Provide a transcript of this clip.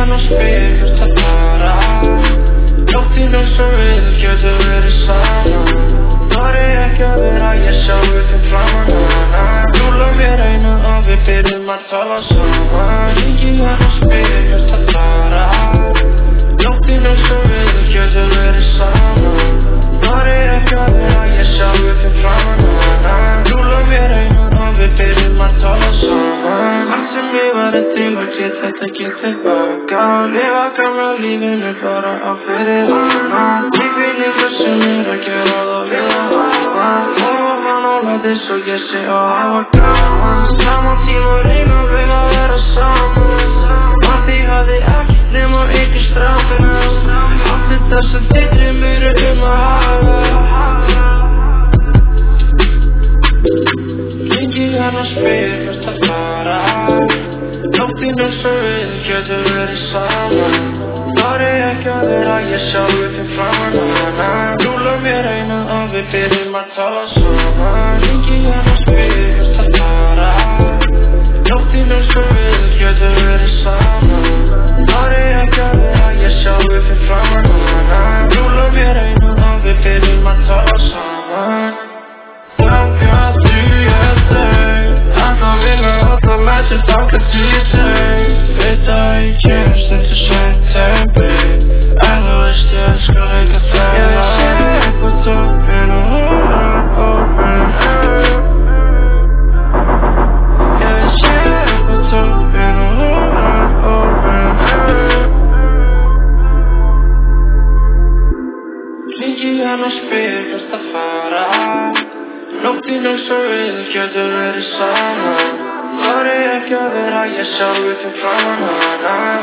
hann og spyr hvert að fara. Nóttin eins og við getum verið saman. Þorri ekki að vera ég sjálfur fyrir framan hana. Rúla mér einu og við byrjum að tala saman. Hringi hann og spyr hvert að fara. Nóttin eins og við getum verið saman. Þorri ekki að vera ég sjálfur fyrir framan hana. Rúla mér einu og við byrjum að tala saman. Allt sem ég var til og get þetta get tilbaka. Lifa gamla lífinu bara á fyrir hana. Tilfinningar sem að gera það við að hafa. Og hann og látið svo ég sé að hafa gaman. Saman tíma reyna við að vera saman. Og því hafði ekkert nema ykkur strafið. Allt þess að þitri mér að hafa. Hringi hann og spyr hvert að fara. Nóttin eins og við getum verið saman. Þorri ekki að vera ég sjálfur fyrir framan hana. Rúla mér einu og við byrjum að tala saman. Hringi hann og spyr hvert að fara. Nóttin eins og við getum verið saman. Þorri ekki að vera ég sjálfur fyrir framan hana. Rúla mér einu og við byrjum að tala saman. Þangað til ég þau ætla að vinna alla með sér þangað til ég þau. Veit að ég kemst undir september. En þú veist ég elskar líka þau. Ég sé upp á toppinn og hún opin upp. Ég sé upp á toppinn og hún opin upp. Hringi hann og spyr hvert að fara. Nóttin eins og við getum verið saman. Þorri ekki að vera ég sjálfur fyrir framan hana.